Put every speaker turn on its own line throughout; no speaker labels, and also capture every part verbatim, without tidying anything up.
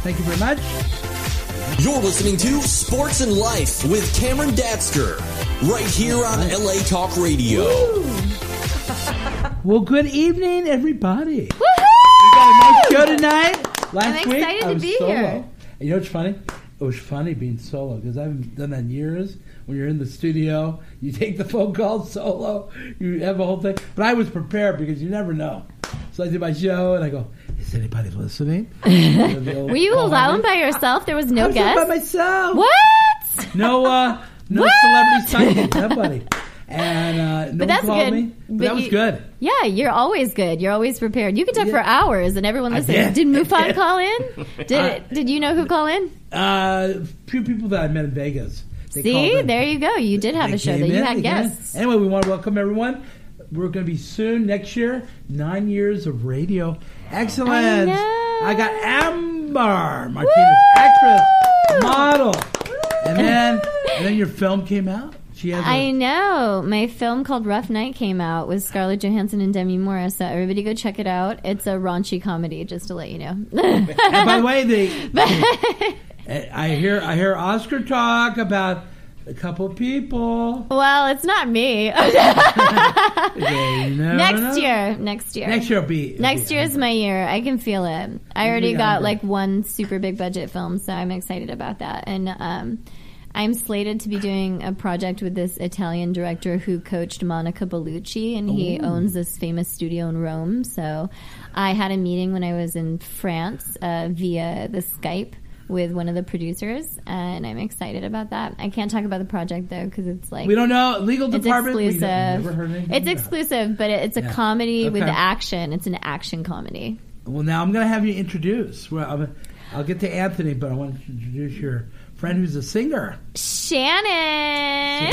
Thank you very much.
You're listening to Sports and Life with Cameron Datsker, right here on L A Talk Radio.
Well, good evening, everybody.
Woohoo!
We got a nice show tonight. Last
I'm
week,
excited
I
to
was
be
solo.
here.
And you know what's funny? It was funny being solo because I haven't done that in years. When you're in the studio, you take the phone call solo, you have a whole thing. But I was prepared because you never know. So I did my show and I go, is anybody listening?
Were you alone by yourself? There was no
I was
guest?
by myself.
What?
No, uh, no
What?
celebrity sighting. Nobody. And uh, no
But
one
that's
called
good.
me. But
But
that was
you-
good.
Yeah, you're always good. You're always prepared. You can talk
Yeah.
for hours and everyone
I
listening.
did.
Did
I
Mufon
did.
call in? Did
Uh,
Did you know who called in?
Uh, a few people that I met in Vegas. They
See,
called in.
there you go. You did have
They
a show
came
that you
in,
had
they came in.
guests.
Anyway, we want to welcome everyone. We're going to be soon, next year, nine years of radio excellence.
I know.
I got Amber Martinez, actress, model. And then, and then your film came out. She has a-
I know. My film called Rough Night came out with Scarlett Johansson and Demi Moore, so everybody go check it out. It's a raunchy comedy, just to let you know.
And by the way, they, I hear I hear Oscar talk about a couple people.
Well, it's not me.
Okay, you never
Next
know.
year. Next year.
Next year will be. it'll
Next
be
year is
Amber.
my year. I can feel it. I already
be
got
Amber.
like one super big budget film, so I'm excited about that. And um, I'm slated to be doing a project with this Italian director who coached Monica Bellucci, and he
Ooh.
owns this famous studio in Rome. So I had a meeting when I was in France uh, via the Skype with one of the producers, and I'm excited about that. I can't talk about the project though because it's like
We don't know. Legal
it's
department. we
exclusive.
never heard anything
It's
about it.
exclusive, but it- it's a
Yeah.
comedy with
Okay.
action. It's an action comedy.
Well, now I'm going to have you introduce. Well, I'm, I'll get to Anthony, but I want to introduce your friend who's a singer.
Shannon.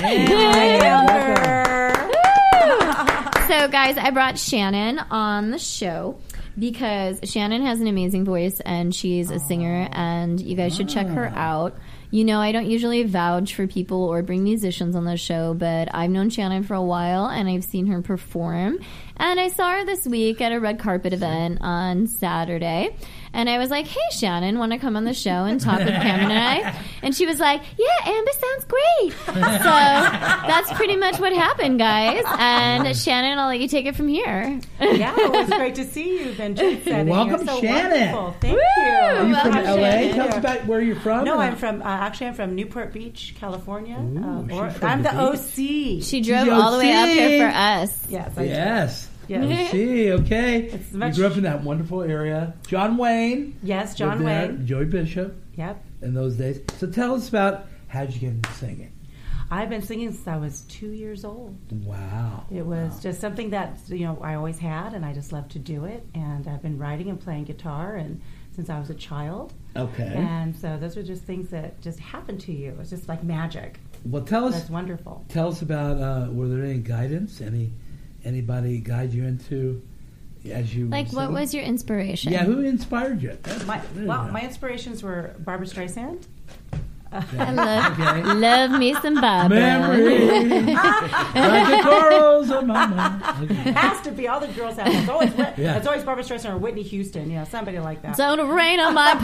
Shannon.
Woo! So, guys, I brought Shannon on the show because Shannon has an amazing voice and she's a singer, and you guys should check her out. You know, I don't usually vouch for people or bring musicians on the show, but I've known Shannon for a while and I've seen her perform. And I saw her this week at a red carpet event on Saturday. And I was like, hey, Shannon, want to come on the show and talk with Cameron and I? And she was like, yeah, Amber sounds great. So that's pretty much what happened, guys. And Shannon, I'll let you take it from here.
Yeah, well, it's great to see you. You've been jet setting.
Welcome,
You're so
Shannon.
wonderful. Thank
Woo!
you.
Are you from
Welcome,
L A?
Shannon.
Tell us about where you're from.
No,
or-
I'm from. Uh, actually, I'm from Newport Beach, California.
Ooh,
uh, or,
she's from
I'm
the
the O
beach.
C.
She drove
the
all the way up
O C.
here for us.
Yes. I
Yes.
do. Yes.
See, okay.
It's
You
much-
grew up in that wonderful area. John Wayne.
Yes, John
lived there,
Wayne.
Joey Bishop
Yep.
in those days. So tell us about how'd you get into singing?
I've been singing since I was two years old.
Wow.
It was just something that you know I always had, and I just loved to do it. And I've been writing and playing guitar, and since I was a child.
Okay.
And so those are just things that just happen to you. It's just like magic.
Well, tell us.
That's wonderful.
Tell us about. Uh, were there any guidance? Any anybody guide you into as you
Like,
were
what
singing?
was your inspiration?
Yeah, who inspired you? That's-
My,
there you
well,
go.
my inspirations were Barbara Streisand.
I love,
Okay.
love me some Barbara.
Memories like the chorals of my mind. Okay.
It has to be. All the girls have. It's always,
Yeah.
it's always Barbara Streisand or Whitney Houston. You know, somebody like that.
Don't rain on my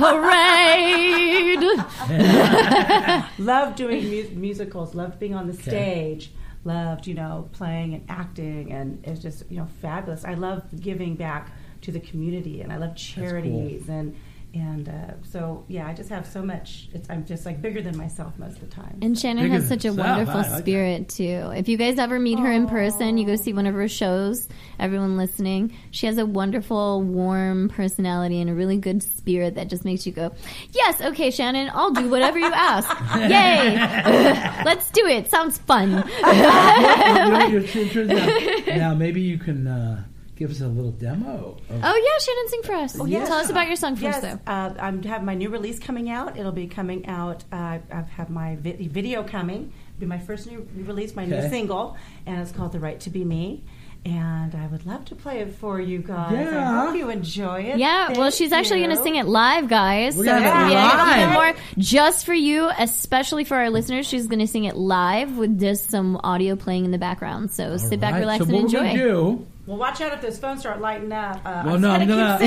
parade.
Loved doing mu- musicals. Loved being on the stage. Loved, you know, playing and acting, and it's just, you know, fabulous. I love giving back to the community, and I love charities, and and uh, so yeah, I just have so much. It's, I'm just like bigger than myself most of the time.
And Shannon
Bigger
has such a
than herself.
wonderful
I like that.
spirit, too. If you guys ever meet her in person, you go see one of her shows, everyone listening, she has a wonderful, warm personality and a really good spirit that just makes you go, yes, okay, Shannon, I'll do whatever you ask. Yay! Let's do it. Sounds fun.
You're- you're- you're- now, now maybe you can uh, give us a little demo. Of,
Oh, yeah, Shannon, sing for us.
Oh, yes.
Tell us about your song
Yes,
first, though.
uh, I'm have my new release coming out. It'll be coming out. Uh, I have my vi- video coming. It'll be my first new release, my
Okay.
new single, and it's called "The Right to Be Me." And I would love to play it for you guys.
Yeah.
I hope you enjoy it.
Yeah, well,
Thank
she's actually
you.
going to sing it live, guys.
We're
so
gonna
it's
have
gonna
it
be
live.
even more just for you, especially for our listeners. She's going to sing it live with just some audio playing in the background. So sit back,
All right,
relax,
so
and
what
enjoy.
we're gonna do,
Well, watch out if those phones start lighting up. Uh,
Well, no, I'm gonna.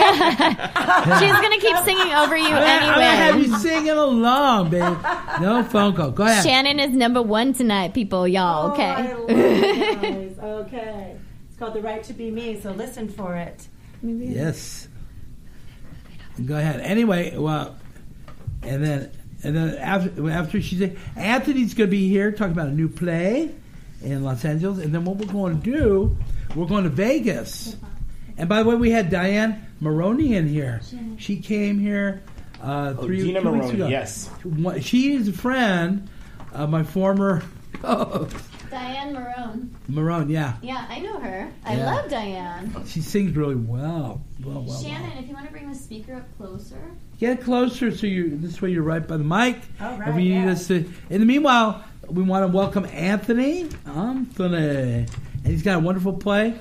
She's gonna keep singing over you
I'm gonna have
anyway.
you singing along, babe. No phone call. Go ahead.
Shannon is number one tonight, people. Y'all,
Oh,
okay?
I love it, guys. Okay. It's called The Right to Be Me, so listen for it.
Yes. Go ahead. Anyway, well, and then and then after after she said Anthony's going to be here talking about a new play in Los Angeles, and then what we're going to do, we're going to Vegas. And by the way, we had Diane Maroney in here. She came here uh,
Oh,
three
Dina
two weeks
Maroney,
ago.
yes.
She is a friend of my former host,
Diane Marone.
Marone. Yeah,
Yeah, I know her. I
Yeah.
love Diane.
she sings really well. Well, well,
Shannon,
well.
if you want to bring the speaker up closer.
Get closer so you this way you're right by the mic.
All right,
and we need
yeah.
us to, in the meanwhile, we want to welcome Anthony. Anthony. And he's got a wonderful play.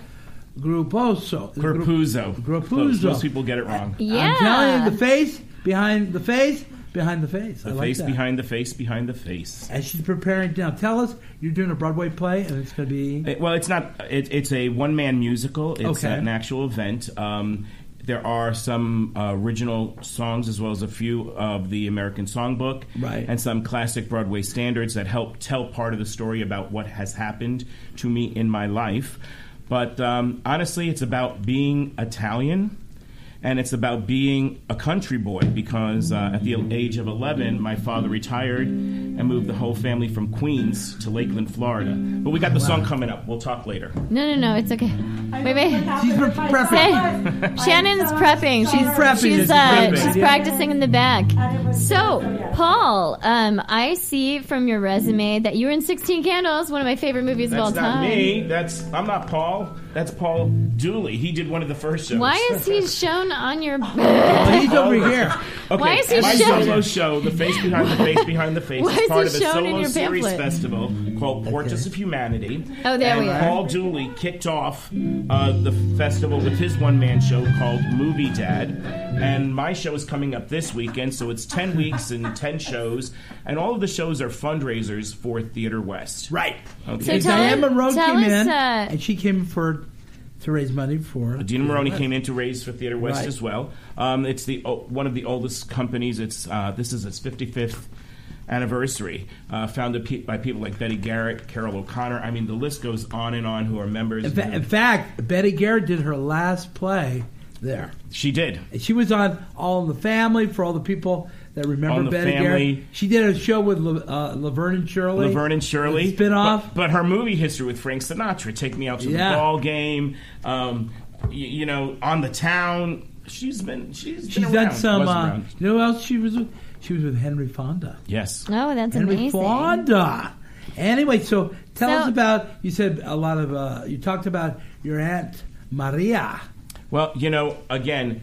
Gruposo.
Grupuzo.
Grupuzo.
Close. Most people get it wrong.
Yeah.
I'm telling you, the face behind the face behind the face. I
The
like
face
that.
behind the face behind the face.
And she's preparing now. Tell us, you're doing a Broadway play, and it's going to be.
It- well, it's not. It, it's a one-man musical. It's
Okay.
an actual event. Um, there are some uh, original songs as well as a few of the American Songbook,
Right.
and some classic Broadway standards that help tell part of the story about what has happened to me in my life. But um, honestly, it's about being Italian. And it's about being a country boy because uh, at the age of eleven, my father retired and moved the whole family from Queens to Lakeland, Florida. But we got the song coming up. We'll talk later.
No, no, no, it's okay. Wait, wait.
She's pre- prepping.
Say, Shannon's prepping. She's
prepping.
she's
She's
uh,
prepping.
she's practicing in the back. So, Paul, um, I see from your resume that you were in sixteen Candles, one of my favorite movies of all
That's not
time.
me. That's I'm not Paul. That's Paul Dooley. He did one of the first shows.
Why is he shown on your?
Well, he's over here.
Okay,
Why is he
my
shown-
solo show, The Face Behind the Face Behind the Face,
Why
is
is
part
he
of a
shown in
solo
your
series
pamphlet?
festival called Portraits of Humanity.
Oh, there
and
we are.
Paul Dooley kicked off uh, the festival with his one-man show called Movie Dad. And my show is coming up this weekend, so it's ten weeks and ten shows. And all of the shows are fundraisers for Theater West.
Right.
Okay.
So
And
tell
Diane
us-
Monroe
tell
came
us,
in,
uh,
and she came for to raise money for.
Dina Maroney came in to raise for Theater West
Right.
as well. Um, it's the o- one of the oldest companies. It's uh, this is its fifty-fifth anniversary. Uh, founded pe- by people like Betty Garrett, Carol O'Connor. I mean, the list goes on and on. Who are members?
In, fa- in fact, Betty Garrett did her last play there.
She did.
And she was on All in the Family for all the people that remember
All in the
Betty
Family.
Garrett. She did a show with La- uh, Laverne and Shirley.
Laverne and Shirley.
Spin off.
But, but her movie history with Frank Sinatra, Take Me Out to
Yeah.
the Ball Game, um, y- you know, On the Town. She's been she's been
She's
around.
done some.
Was
Uh,
around.
you know who else she was with? She was with Henry Fonda.
Yes.
Oh, that's
Henry
amazing.
Fonda. Anyway, so tell
So-
us about. You said a lot of. Uh, you talked about your aunt Maria.
Well, you know, again,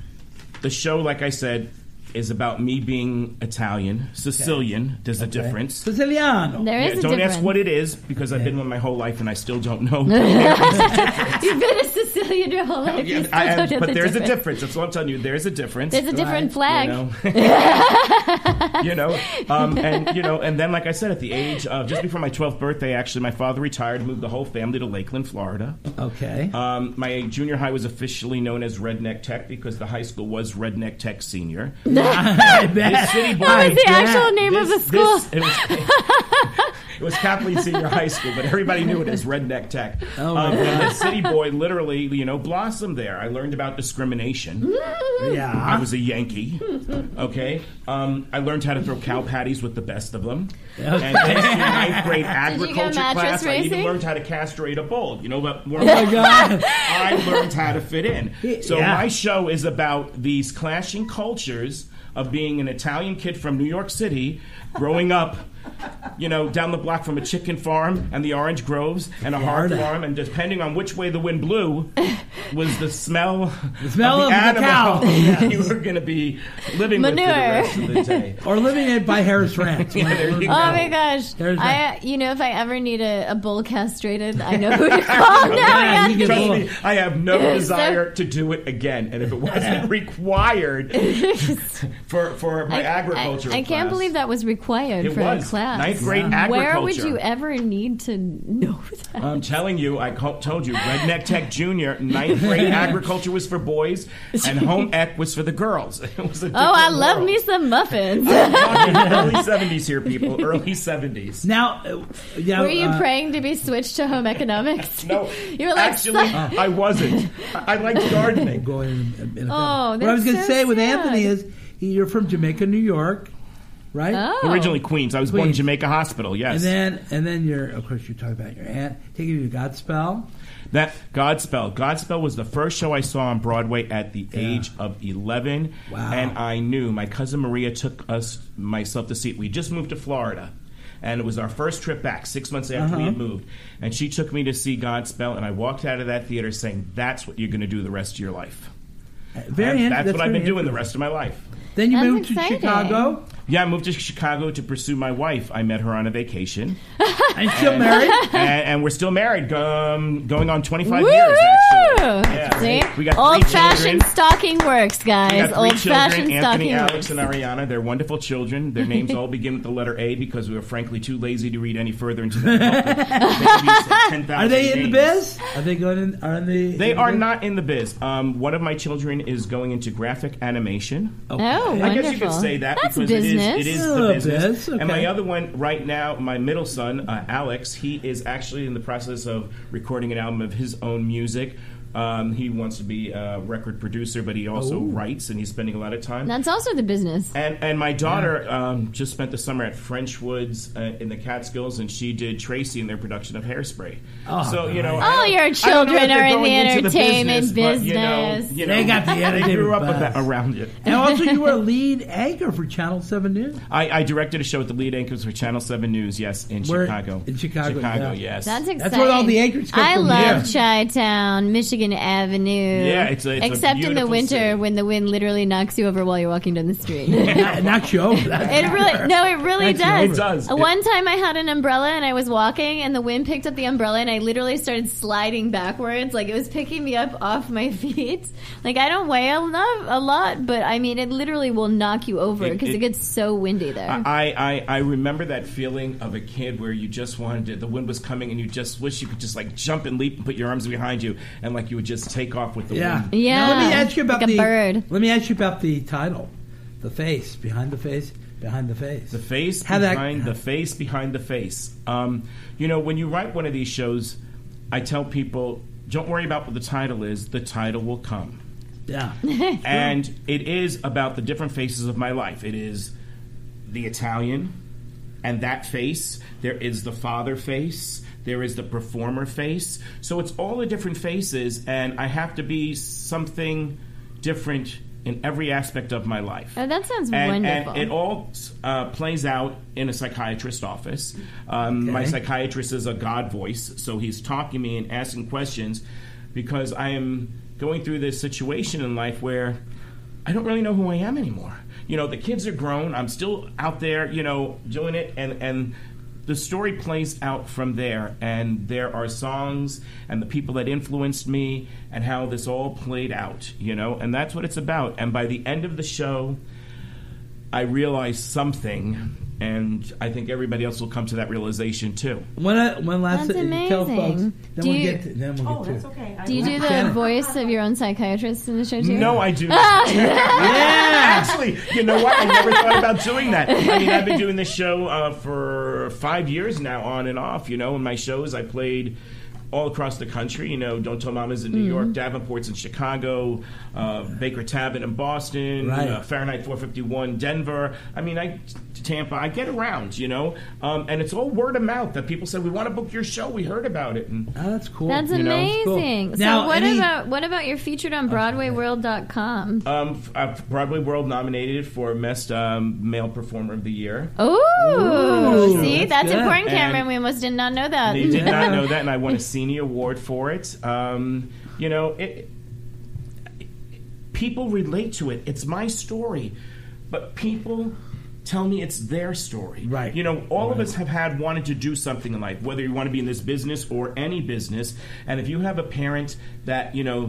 the show, like I said, is about me being Italian, Sicilian. There's a
Okay.
difference.
Siciliano.
There is
Yeah,
a
don't
difference.
ask what it is because I've been with my whole life and I still don't know.
You've been a Sicilian your whole life. You still
I am-
don't know
but
the
there's a
difference.
difference. That's what I'm telling you. There's a difference.
There's a different
Right.
flag.
You know, you know, um, and you know, and then like I said, at the age of just before my twelfth birthday, actually, my father retired, moved the whole family to Lakeland, Florida.
Okay.
Um, my junior high was officially known as Redneck Tech because the high school was Redneck Tech Senior.
I bet.
This city boy,
What was the
Yeah.
actual name of the
This-
school?
this- it, was, it was Kathleen Senior High School, but everybody knew it as Redneck Tech.
Oh, my
um, and
God.
the city boy literally, you know, blossomed there. I learned about discrimination.
Yeah.
I was a Yankee. Okay. Um, I learned how to throw cow patties with the best of them. And thanks to ninth grade agriculture
mattress
class, I even
racing?
learned how to castrate a bull. You know, but
Oh my God.
I learned how to fit in. So
Yeah.
my show is about these clashing cultures of being an Italian kid from New York City, growing up, you know, down the block from a chicken farm and the orange groves and a hard
Florida.
farm, and depending on which way the wind blew, was the smell,
The smell
of
of
the
the
animal
cow. Yes.
you were going to be living
Manure.
with for the rest of the day.
Or living it by Harris Ranch.
Yeah, there you
Oh
go.
my gosh!
There's
I, you know, if I ever need a, a bull castrated, I know who to call now.
Yeah, you can
Trust
bull.
me, I have no desire to do it again. And if it wasn't required for for my
I,
agriculture
I, I can't
class,
believe that was required
It
for
was.
a class. fast.
Ninth grade
Yeah.
agriculture.
Where would you ever need to know that?
I'm telling you, I co- told you, Redneck Tech Junior, ninth grade agriculture was for boys, and home ec was for the girls. It was a
Oh, I
different
love
world.
me some muffins.
Early seventies here, people. Early seventies.
Now, uh, yeah,
Were you
uh,
praying to be switched to home economics?
No,
You were like,
actually,
"Son-"
I wasn't. I, I liked gardening.
Go in, in a
Oh,
what I was
that's
going to
so
say with
sad.
Anthony is he, you're from Jamaica, New York, right?
Oh.
Originally Queens. I was born in
Queens.
Jamaica Hospital, yes.
And then, and then you're, of course, you're talking about your aunt taking you to Godspell.
That Godspell. Godspell was the first show I saw on Broadway at the age of eleven.
Wow.
And I knew my cousin Maria took us, myself to see it. We just moved to Florida. And it was our first trip back, six months after we had
Uh-huh.
moved. And she took me to see Godspell, and I walked out of that theater saying, that's what you're going to do the rest of your life.
Very
And
in-
that's, what I've
very
been doing the
interesting.
rest of my life.
Then you
That's
moved
exciting.
to Chicago,
Yeah, I moved to Chicago to pursue my wife. I met her on a vacation.
and still married.
and, and we're still married, um, going on twenty-five
Woo!
years, actually. Yeah.
See?
We got three
Old-fashioned
children.
stocking works,
We
guys.
got three
Old-fashioned
children, Anthony,
stocking
Alex,
works.
and Ariana. They're wonderful children. Their names all begin with the letter A because we were frankly too lazy to read any further into the book.
Are they in the biz? Are they going in? Are in the?
They
in the
are
biz?
not in the biz. Um, one of my children is going into graphic animation.
Okay.
Oh,
I guess you could
wonderful.
say that
That's
because
business.
it is, it is
Oh,
the business.
biz, okay.
And my other one right now, my middle son, uh, Alex, he is actually in the process of recording an album of his own music. Um, he wants to be a record producer, but he also
Oh.
writes, and he's spending a lot of time.
That's also the business.
And and my daughter um, just spent the summer at French Woods uh, in the Catskills, and she did Tracy in their production of Hairspray.
Oh,
so you know,
nice.
I
All
don't-
your
I don't know
children
if they're
are in
going
the
into
entertainment
business, but, you know,
business.
you know,
They got the
they
entertainment
grew up with
buzz.
that, around it.
And also, you were a lead anchor for Channel Seven News.
I, I directed a show with the lead anchors for Channel Seven News. Yes, in
Where-
Chicago.
in Chicago,
Chicago.
yeah.
Yes.
That's exciting.
where all the anchors come
I
from
love
here.
Chi-Town, Michigan Avenue.
Yeah, it's a- it's a
except in the
beautiful
winter
city.
when the wind literally knocks you over while you're walking down the street.
Not, not you over. That's
It really, no, it really
Thank you.
does.
It does.
Uh, One time I had an umbrella and I was walking and the wind picked up the umbrella and I literally started sliding backwards. Like it was picking me up off my feet. Like I don't weigh a lot, a lot but I mean, it literally will knock you over
It-
because it,
it-
gets so windy there.
I, I, I remember that feeling of a kid where you just wanted to, the wind was coming and you just wish you could just like jump and leap and put your arms behind you and like you would just take off with the
Yeah.
wind.
Yeah.
Now, let me ask you about
Like a
the
bird.
Let me ask you about the title, the face behind the face, behind the face.
The face
How that-
behind the face behind the face. Um, you know, when you write one of these shows, I tell people, don't worry about what the title is. The title will come.
Yeah.
And it is about the different faces of my life. It is the Italian and that face. There is the father face. There is the performer face. So it's all the different faces, and I have to be something different in every aspect of my life.
Oh, that sounds
and,
wonderful.
And it all uh, plays out in a psychiatrist's office. Um,
Okay.
My psychiatrist is a God voice, so he's talking to me and asking questions because I am going through this situation in life where I don't really know who I am anymore. You know, the kids are grown. I'm still out there, you know, doing it, and and the story plays out from there. And there are songs and the people that influenced me and how this all played out, you know, and that's what it's about. And by the end of the show, I realized something, and I think everybody else will come to that realization too.
One, uh, one last
That's
thing. Tell folks.
amazing.
Then
Do
we'll
you-
get. To, then we'll
Oh,
get to.
that's okay. I
Do you do the
Shannon.
voice of your own psychiatrist in the show too?
No, I do not. Actually, you know what? I never thought about doing that. I mean, I've been doing this show uh, for five years now, on and off. You know, in my shows, I played all across the country. You know, Don't Tell Mama's in New York, Davenport's in Chicago, uh, Baker Tabbit in Boston,
Right.
uh, Fahrenheit four fifty-one, Denver. I mean, I Tampa. I get around, you know, um, and it's all word of mouth that people say, we want to book your show. We heard about it. And
Oh, that's cool.
That's
You know, it's
cool.
amazing. So
Now,
what
any-
about what about you're featured on Broadway World dot com?
um, uh, Broadway World nominated for Best um, Male Performer of the Year.
Oh,
Ooh,
see,
that's
that's
good.
important,
And-
Cameron. We almost did not know that.
They did not know that, and I won a senior award for it. Um, you know, it, it, people relate to it. It's my story, but people tell me it's their story.
Right.
You know, all of
Right.
us have had wanted to do something in life, whether you want to be in this business or any business. And if you have a parent that, you know,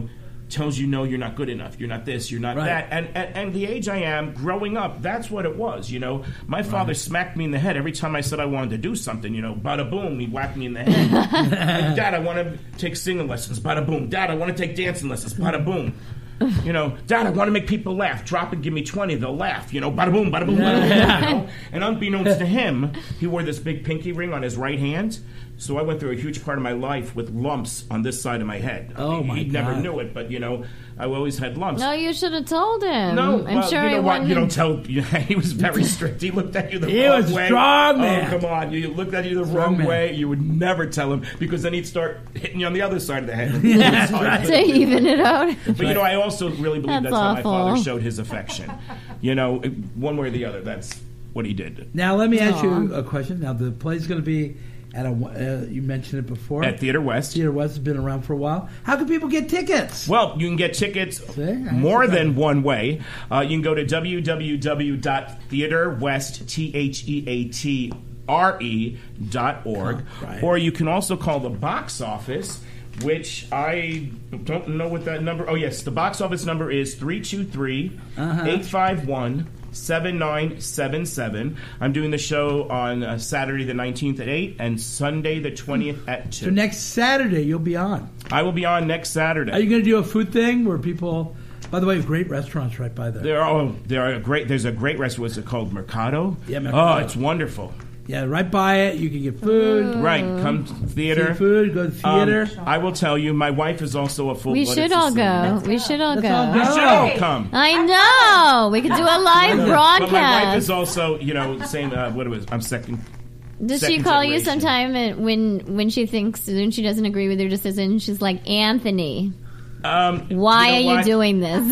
tells you, no, you're not good enough. You're not this, you're not
Right.
that. And, and and the age I am, growing up, that's what it was, you know. My father
Right.
smacked me in the head every time I said I wanted to do something, you know. Bada boom, he whacked me in the head. Like, Dad, I want to take singing lessons. Bada boom. Dad, I want to take dancing lessons. Bada boom. You know, Dad, I want to make people laugh. Drop and give me twenty, they'll laugh. You know, bada boom, bada boom, bada boom. You know? And unbeknownst to him, he wore this big pinky ring on his right hand. So I went through a huge part of my life with lumps on this side of my head.
Oh, my
He never
God.
knew it, but, you know, I always had lumps.
No, you should have told him.
No,
I'm
well,
sure
you know
he
what?
wouldn't.
You don't tell. He was very strict. He looked at you the
He
wrong
was a
way.
strong man.
Oh, come on! You looked at you the
Strong
wrong
man.
way. You would never tell him because then he'd start hitting you on the other side of the head.
That's right.
to even it out.
But you know, I also really believe
That's
that's, how my
awful.
father showed his affection. You know, one way or the other. That's what he did.
Now, let me ask
Aw.
you a question. Now, the play's going to be at a. Uh, you mentioned it before.
At Theater West.
Theater West has been around for a while. How can people get tickets?
Well, you can get tickets
See, I
more
see that.
than one way. Uh, you can go to w w w dot theater west, T H E A T R E dot org,
Right.
or you can also call the box office, which I don't know what that number. Oh, yes, the box office number is three two three, eight five one, seven nine seven seven. I'm doing the show on uh, Saturday the nineteenth at eight and Sunday the twentieth at two.
So next Saturday, you'll be on.
I will be on next Saturday.
Are you going to do a food thing where people... By the way, great restaurants right by there.
There are oh, there are a great. There's a great restaurant. What's it called? Mercado.
Yeah, Mercado.
Oh, it's wonderful.
Yeah, right by it. You can get food,
Right, come to theater.
food, go to theater.
Um, I will tell you, my wife is also a full.
We should all go. We should all
Let's
go.
all
We
go.
should all come.
I know. We could do a live
But my wife
broadcast.
is also, you know, same. Uh, what it was? I'm second.
Does she
second
call you
generation.
sometime and when when she thinks when she doesn't agree with your decision? She's like, Anthony,
Um,
why
you know
are you
what?
doing this?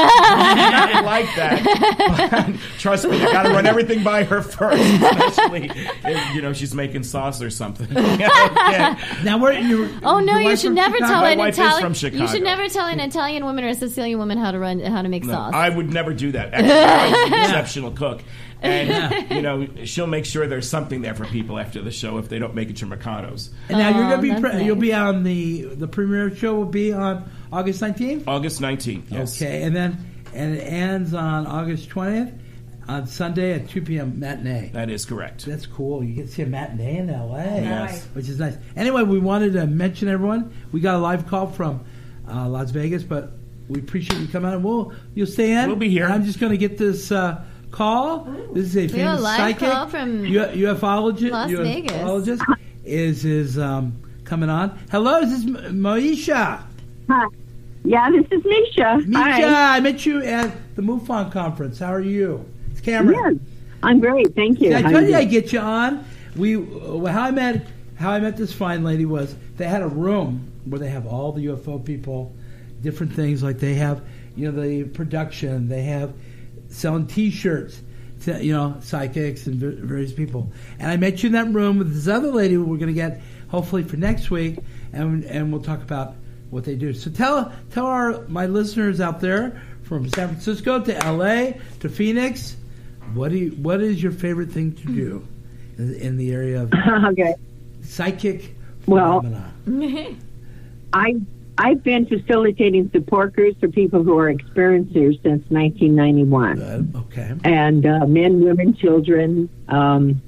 Not like that. But trust me, I got to run everything by her first, especially if, you know, she's making sauce or something. Okay.
Now, where you?
Oh no! You should never tell
My
an
wife is
Italian.
from Chicago.
You should never tell an Italian woman or a Sicilian woman how to run how to make
No,
sauce.
I would never do that. Actually, I'm an exceptional cook. And, you know, she'll make sure there's something there for people after the show if they don't make it to Mercados.
And now you're
Oh,
going to be.
that's
Pre-
nice.
You'll be on the the premiere show. Will be on August nineteenth.
August nineteenth, yes.
Okay, and then and it ends on August twentieth on Sunday at two p.m. matinee.
That is correct.
That's cool. You get to see a matinee in L A.
Yes.
Which is nice. Anyway, we wanted to mention everyone. We got a live call from uh, Las Vegas, but we appreciate you coming out. We'll you'll stay in.
We'll be here.
And I'm just going to get this uh, call. This is a
have a
famous
live
psychic,
call from
U- ufologist.
Las Vegas.
ufologist is is um, coming on. Hello, this is M- Moesha.
Hi. Yeah, this is Misha.
Misha,
Hi.
I met you at the MUFON conference. How are you? It's Cameron.
Yes, I'm great. Thank you.
See, I
How
told you
you
I'd
doing?
get you on. We uh, how I met how I met this fine lady was they had a room where they have all the U F O people, different things like they have, you know, the production. They have selling T-shirts, to, you know, psychics and v- various people. And I met you in that room with this other lady who we're going to get hopefully for next week, and and we'll talk about what they do. So tell tell our my listeners out there from San Francisco to L A to Phoenix. What do you, what is your favorite thing to do in, in the area of
Okay.
psychic
Well,
phenomena?
I I've been facilitating support groups for people who are experiencers since nineteen ninety-one,
Good. Okay.
and uh, men, women, children. Um,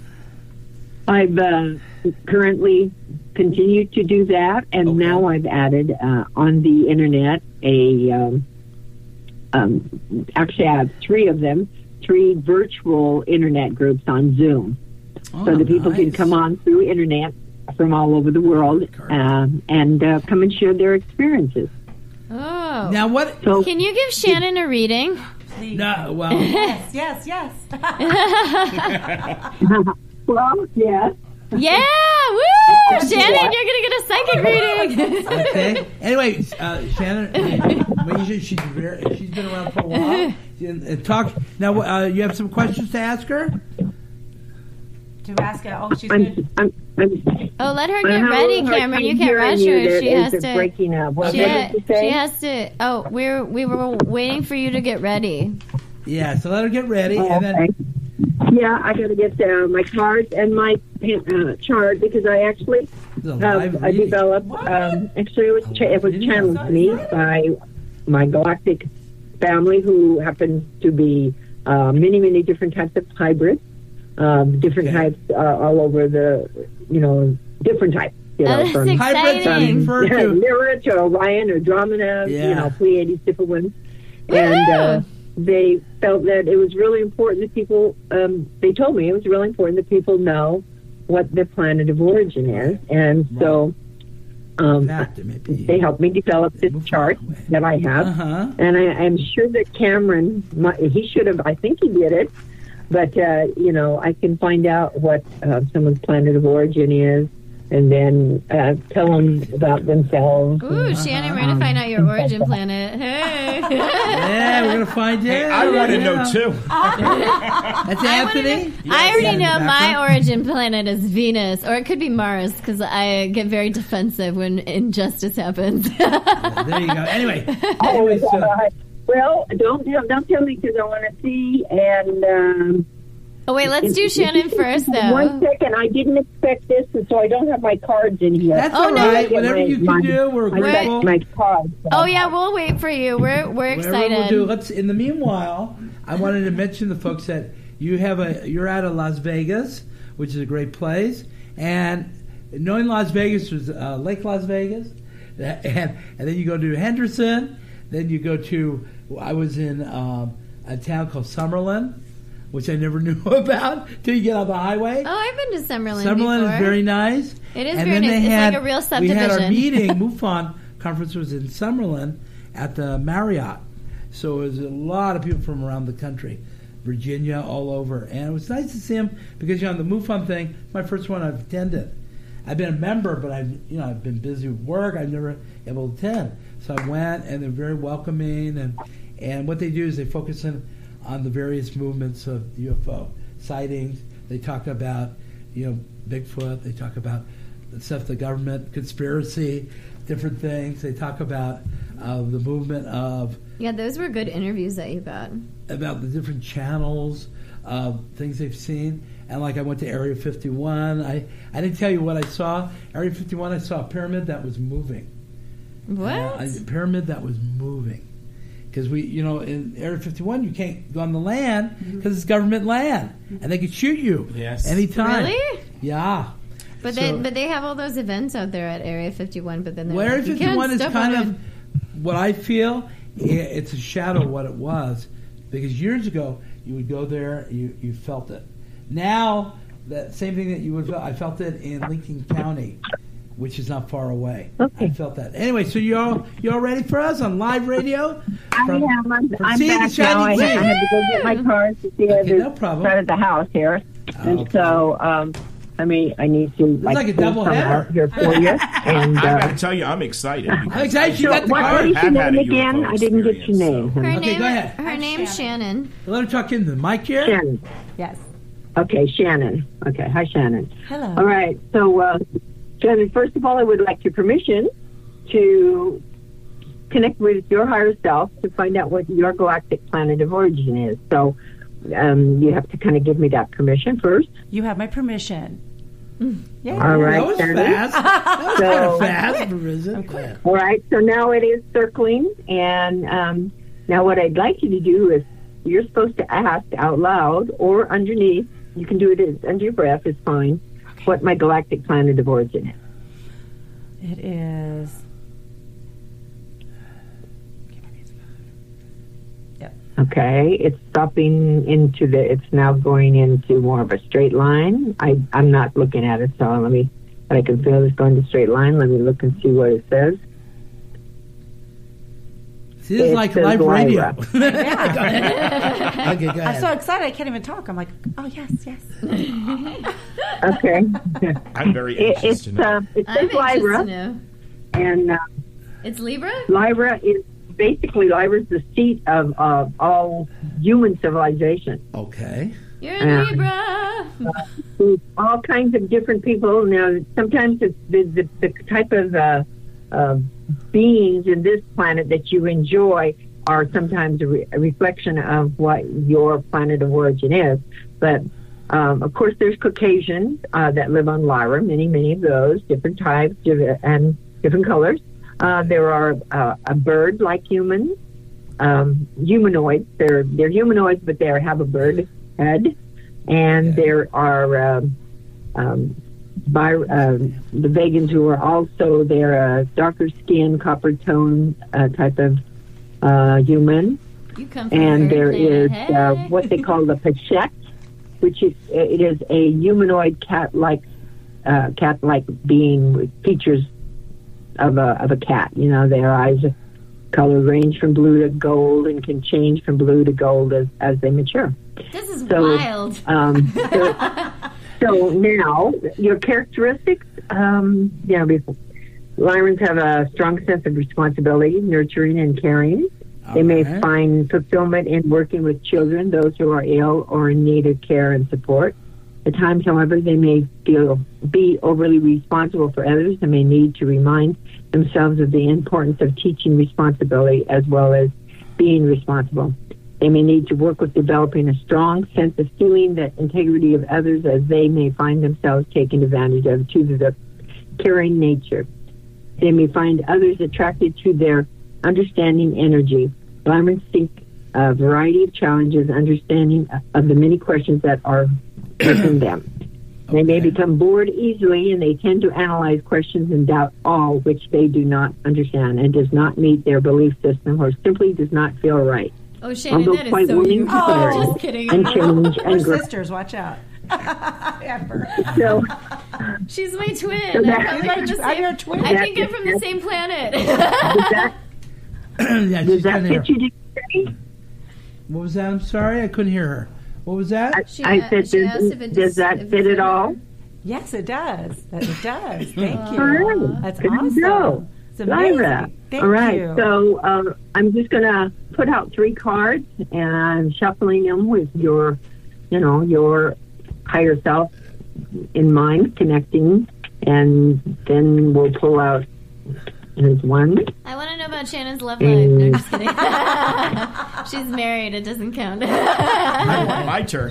I've uh, currently continued to do that, and
Okay.
now I've added uh, on the internet a. Um, um, actually, I have three of them, three virtual internet groups on Zoom.
Oh,
so that people can
nice.
come on through internet from all over the world um, and uh, come and share their experiences.
Oh.
Now what?
So
Can you give Shannon a reading?
Please.
No, well,
Yes, yes, yes.
well, yes.
Yeah! Woo! Shannon, you're going to get a psychic reading.
okay. Anyway, uh, Shannon, Maisha, she's very, she's been around for a while. She, uh, talk now. Uh, you have some questions to ask her?
To ask her, oh, she's
I'm,
good.
I'm, I'm,
Oh, let her
I'm
get
having a
ready,
little hard
Cameron.
time
You can't
hearing
rush
you.
her.
There
She
is
has
a
to.
breaking up. What,
She,
what
ha-
did you say?
she has to. Oh, we're we were waiting for you to get ready.
Yeah. So let her get ready,
Oh,
and then
okay. Yeah, I got to get uh, my cards and my uh, chart because I actually
It's a
Um,
live
I
reading.
developed. Um, actually, it was cha- it was channeled to me by my galactic family, who happens to be uh, many, many different types of hybrids, um, different
Okay.
types uh, all over the, you know, different types. You
Oh,
know,
that's
from
Hybrids are
exciting.
referred to.
Lyra to Orion or Andromeda,
Yeah.
you know, Pleiades, different ones. And uh, they felt that it was really important that people, um, they told me it was really important that people know what their planet of origin is. And so um,
In fact, it may be-
they helped me develop this
Move
chart
away.
that I have.
Uh-huh.
And I, I'm sure that Cameron, might, he should have, I think he did it. But, uh, you know, I can find out what uh, someone's planet of origin is, and then uh, tell them about themselves.
Ooh, Shannon, we're gonna find out your origin planet. Hey.
Yeah, we're gonna find it.
Hey, I want to know too.
That's Anthony.
I already know my
Background.
origin planet is Venus, or it could be Mars, because I get very defensive when injustice happens.
There you go. Anyway,
Oh,
anyway, so
uh, well, don't tell, don't tell me because I want to see. And um,
Oh wait, let's do Shannon first, though.
One second, I didn't expect this, and so I don't have my cards in here.
that's
Oh,
all
no.
right.
Get
Whatever
my-
you can
my-
do, we're
I
grateful.
got my cards.
Oh yeah, we'll wait for you. We're we're
Whatever
excited.
we'll do. Let's. In the meanwhile, I wanted to mention the folks that you have a. You're out of Las Vegas, which is a great place, and knowing Las Vegas was uh, Lake Las Vegas, and and then you go to Henderson, then you go to. I was in um, a town called Summerlin, which I never knew about till you get on the highway.
Oh, I've been to Summerlin
Summerlin
before.
is very nice.
It is
and
very
then
nice.
they
It's
had,
like a real
We had our
subdivision.
meeting. MUFON conference was in Summerlin at the Marriott. So it was a lot of people from around the country, Virginia, all over. And it was nice to see them because, you know, the MUFON thing, my first one I've attended. I've been a member, but I've, you know, I've been busy with work. I've never been able to attend. So I went, and they're very welcoming. And, and what they do is they focus in on the various movements of U F O sightings. They talk about, you know, Bigfoot. They talk about the stuff, the government, conspiracy, different things. They talk about uh, the movement of,
Yeah, those were good interviews that you got.
about the different channels, uh, things they've seen. And like I went to Area fifty-one. I, I didn't tell you what I saw. Area fifty-one, I saw a pyramid that was moving.
What?
Uh, a pyramid that was moving. Because we, you know, in Area fifty-one, you can't go on the land because it's government land, and they could shoot you
Yes.
anytime.
Really?
Yeah.
But
So-
they but they have all those events out there at Area fifty-one. But then they're
Well, Area
like, you can't
fifty-one is
step
kind
on
of
it.
what I feel. i- It's a shadow of what it was, because years ago you would go there, you you felt it. Now that same thing that you would feel, I felt it in Lincoln County, which is not far away.
Okay.
I felt that. Anyway, so you all you all ready for us on live radio?
I
From-
am. I'm,
from
I'm
sea to
back
shining
now. I,
sea.
I had to go get my cards to see
Okay,
the
no problem.
front of the house here. And
okay.
so, um, I mean, I need to
like a
pull
double
some
header.
out here for you. And
I got
uh,
to tell you, I'm excited.
I'm
because
excited. You
so
got the
what, what
card.
is
I've
your
had
name
a U F O
again? I didn't get your
experience,
name.
Her
Okay,
name
go ahead.
her
I'm
name's Shannon.
Let her talk into the mic here.
Shannon.
Yes.
Okay, Shannon. Okay, hi, Shannon.
Hello.
All right. So, uh, Shannon, first of all, I would like your permission to connect with your higher self to find out what your galactic planet of origin is. So, um, you have to kind of give me that permission first.
You have my permission. Yeah.
All right,
That was
Shannon.
fast. That was
So-
kind of fast. for visit. Go ahead.
All right, so now it is circling, and um, now what I'd like you to do is you're supposed to ask out loud or underneath. You can do it as, under your breath, it's fine. What my galactic planet of origin is.
It is.
Okay, it's stopping into the. It's now going into more of a straight line. I I'm not looking at it, so let me. But I can feel it's going to straight line. Let me look and see what it says.
See, this is
It
like
says
live radio.
Lyra.
Yeah.
Go ahead. Okay, go
I'm
ahead.
so excited I can't even talk. I'm like, oh yes, yes.
Okay,
I'm very
it,
anxious
it's
to know.
uh, it
I'm
says
anxious to
Lyra,
know.
and uh,
It's Libra?
Lyra is basically Lyra's the seat of of all human civilization.
Okay.
You're in
Yeah.
Libra.
There's all kinds of different people. Now, sometimes it's the, the, the type of uh, uh, beings in this planet that you enjoy are sometimes a, re- a reflection of what your planet of origin is. But Um, of course, there's Caucasians uh, that live on Lyra, many, many of those, different types diff- and different colors. Uh, there are uh, a bird like humans, um, humanoids. They're they're humanoids, but they have a bird head. And
Yeah.
there are um, um, by, uh, the vegans who are also they're a darker skin, copper tone uh, type of uh, human.
You come from
And
Earth,
there is
hey?
uh, what they call the Pachek, which is it is a humanoid cat-like uh, cat-like being with features of a of a cat. You know, their eyes color range from blue to gold and can change from blue to gold as, as they mature.
This is
So,
wild.
Um, so, so now your characteristics, um, you know, before, Lyrans have a strong sense of responsibility, nurturing, and caring. They may
Alright.
find fulfillment in working with children, those who are ill or in need of care and support. At times, however, they may feel be overly responsible for others and may need to remind themselves of the importance of teaching responsibility as well as being responsible. They may need to work with developing a strong sense of feeling the integrity of others as they may find themselves taken advantage of due to their caring nature. They may find others attracted to their understanding energy. Lyrans seek a variety of challenges, understanding of the many questions that are within them. They may
Okay.
become bored easily, and they tend to analyze questions and doubt all which they do not understand and does not meet their belief system or simply does not feel right.
Oh, Shannon,
although
that is
quite
so
willing
you.
to learn
Just kidding.
and change
We're
and grow.
sisters. Watch out. Amber.
So,
She's my twin.
So
I'm
that-
probably from the
I'm your
same.
twin.
I think
That-
I'm from the same planet.
does that,
yeah,
does
she's
that
kind of
fit
here.
you? Did
What was that? I'm sorry, I couldn't hear her. What was that?
She,
I
uh,
said,
she
does,
asked if it
does
just-
that
if
fit
it
at all?
Yes, it does. That it does. Thank
All
you.
right.
That's
Good to
awesome.
know.
It's amazing.
Lyra.
Thank
All right.
you.
So uh, I'm just going to put out three cards and I'm shuffling them with your, you know, your higher self in mind, connecting, and then we'll pull out. There's one.
I want to know about Shannon's love life. No, just kidding. She's married. It doesn't count.
My turn.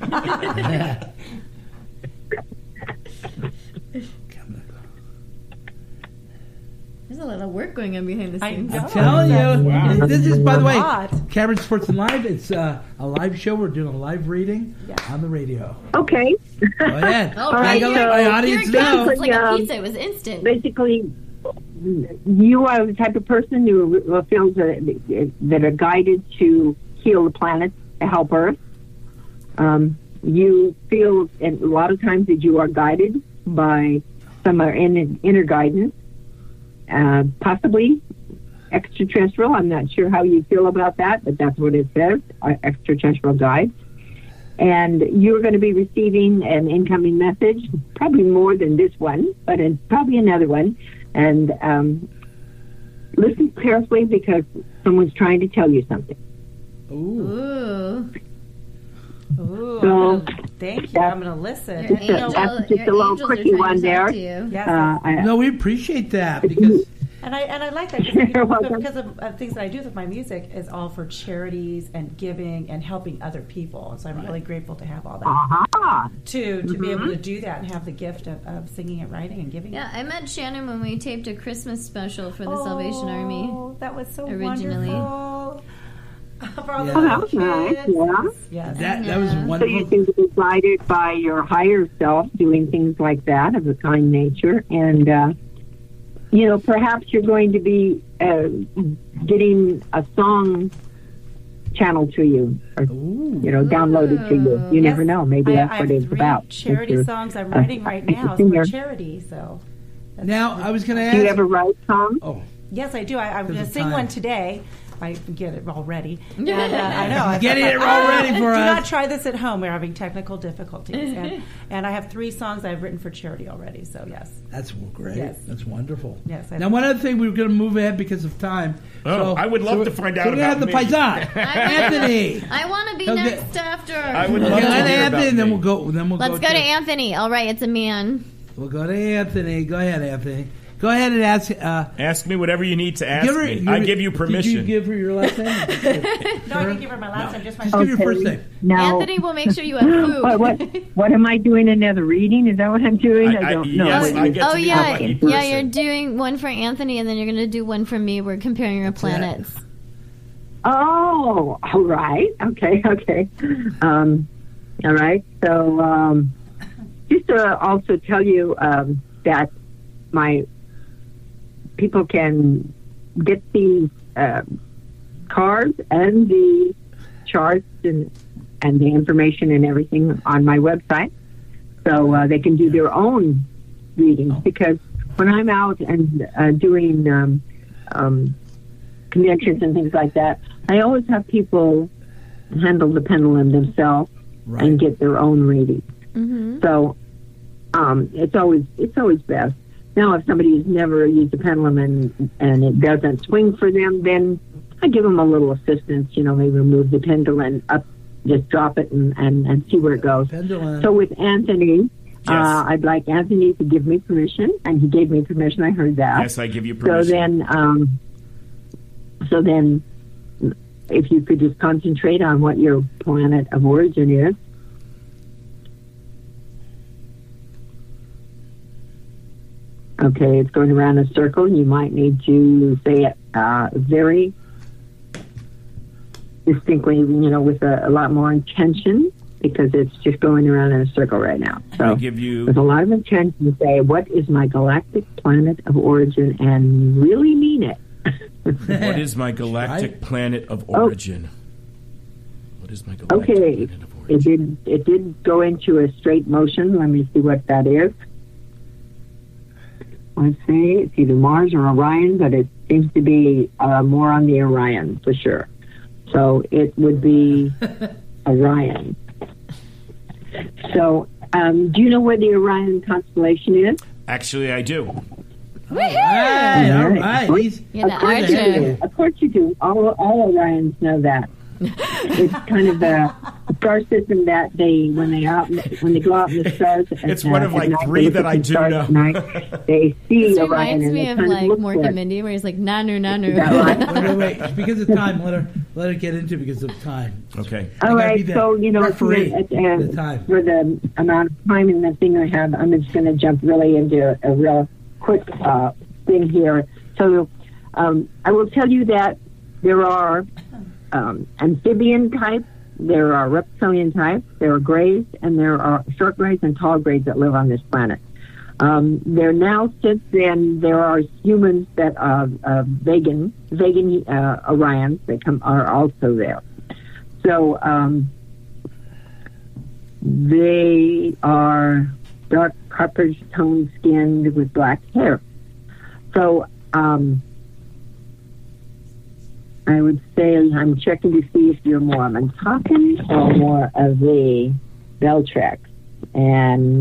There's a lot of work going on behind the
I
scenes.
know.
I'm telling you.
Wow.
This is, by the way,
lot.
Cameron Sports and Live. It's uh, a live show. We're doing a live reading
Yes.
on the radio.
Okay.
Go ahead.
Oh,
Can I
right
go
here.
let my
So-
audience
Here it comes.
know?
It's like a
Um,
pizza. It was instant.
Basically, you are the type of person who feels that, that are guided to heal the planet, to help Earth. Um, you feel, and a lot of times, that you are guided by some inner, inner guidance, uh, possibly extraterrestrial. I'm not sure how you feel about that, but that's what it says, uh, extraterrestrial guides. And you're going to be receiving an incoming message, probably more than this one, but in, probably another one. And um, listen carefully because someone's trying to tell you something.
Ooh.
Ooh.
Ooh,
So,
I'm gonna, thank you. I'm going to listen.
Your,
Just a-
angel,
that's just
your
a little
angels are
quickie
trying
one
to
there.
talk to you.
Yes.
Uh, I,
No, we appreciate that because
And I and I like that
You're
because,
welcome.
because of, of things that I do with my music is all for charities and giving and helping other people. And so I'm really grateful to have all that
aha!
to to be
Mm-hmm.
able to do that and have the gift of, of singing and writing and giving.
Yeah, I met Shannon when we taped a Christmas special for the Salvation Army.
Oh, that was so
Originally.
wonderful. For all
Yeah.
the
Oh,
that was
kids.
nice, yeah.
Yes.
that that was
Yeah.
So you
wonderful.
can be guided by your higher self doing things like that of a kind nature. And, uh, you know, perhaps you're going to be uh, getting a song channeled to you or,
Ooh.
you know, downloaded to you. You never
Yes.
know. Maybe
I,
that's
I
what
have
it's
three
about.
charity
If you're
songs I'm
a-
writing right
a
now
singer.
for charity. So that's-
Now I was going to ask.
Do you ever write songs?
oh,
Yes, I do. I, I'm
There's
going to
a
sing
time.
one today. I get it all ready. And, uh, I know. I-
getting it all ready for
Do not
us.
try this at home. We're having technical difficulties. And, and I have three songs I've written for charity already. So, yes.
That's great.
Yes.
That's wonderful.
Yes, I-
Now, one other thing, we were going to move ahead because of time.
Oh, I would love
so
to find
so
out
we're gonna
about
have the
me.
paisan, Anthony.
I want to be
Okay.
next after.
I would
Okay,
love to
let
hear
Anthony,
about
and then
me.
we'll go. Then we'll
Let's
go,
go to Anthony. All right, it's a man.
We'll go to Anthony. Go ahead, Anthony. Go ahead and ask. Uh,
ask me whatever you need to ask
give her,
me.
your,
I give you permission.
Did you give her your last name?
No, I didn't give her my last
No.
name, just my
Just
first
give your first name.
Now,
Anthony will make sure you have food.
what, what, what am I doing? Another reading? Is that what I'm doing? I,
I- I-
don't know.
yes, I get
Oh
to be
yeah,
a lucky
yeah.
person.
You're doing one for Anthony, and then you're going to do one for me. We're comparing our planets.
Oh, all right. Okay, okay. Um, all right. So, um, just to also tell you um, that my people can get these uh, cards and the charts and and the information and everything on my website, so uh, they can do their own readings. Because when I'm out and uh, doing um, um, conventions and things like that, I always have people handle the pendulum themselves
Right.
and get their own readings.
Mm-hmm.
So um, it's always it's always best. Now, if somebody has never used a pendulum and and it doesn't swing for them, then I give them a little assistance. You know, maybe remove the pendulum up, just drop it and, and, and see where it goes.
Pendulum.
So with Anthony,
Yes.
uh, I'd like Anthony to give me permission, and he gave me permission. I heard that.
Yes, I give you permission.
So then, um, so then, if you could just concentrate on what your planet of origin is. Okay, it's going around a circle. You might need to say it uh, very distinctly, you know, with a, a lot more intention, because it's just going around in a circle right now. So
I give you
with a lot of intention to say, what is my galactic planet of origin, and really mean it.
what is my galactic
Right.
planet of origin? What is my galactic
Okay,
planet of
it
origin?
did, it did go into a straight motion. Let me see what that is. Let's see, it's either Mars or Orion, but it seems to be uh, more on the Orion for sure. So it would be Orion. So, um, do you know where the Orion constellation is?
Actually, I do.
Right, all right. He's,
You're the
Of course you
archer.
do. Of course you do. All, all Orions know that. It's kind of a star system that they, when they out, when they go out in the stars.
It's
at,
one
uh,
of,
at
like,
night,
three
they look
that
at
I
the
do
stars
know.
at night, they see
This
Orion
reminds
and
me
they
of
kind
like
of look
Mork
for
and
it.
Mindy, where he's like nanu nanu.
Is that right?
wait, wait, wait. Because of time, let her let her get into it because of time.
Okay.
I
All
gotta
right,
be the
so, you know,
referee
at, uh,
the time.
for the amount of time and the thing I have, I'm just going to jump really into a, a real quick uh, thing here. So um, I will tell you that there are um, amphibian types, there are reptilian types, there are grays, and there are short grays and tall grays that live on this planet. Um, there now, since then, there are humans that are uh, vegan, vegan uh, Orions that come are also there. So um, they are dark copper tone skinned with black hair. So um, I would say I'm checking to see if you're more Montaukans or more of the Beltrex. And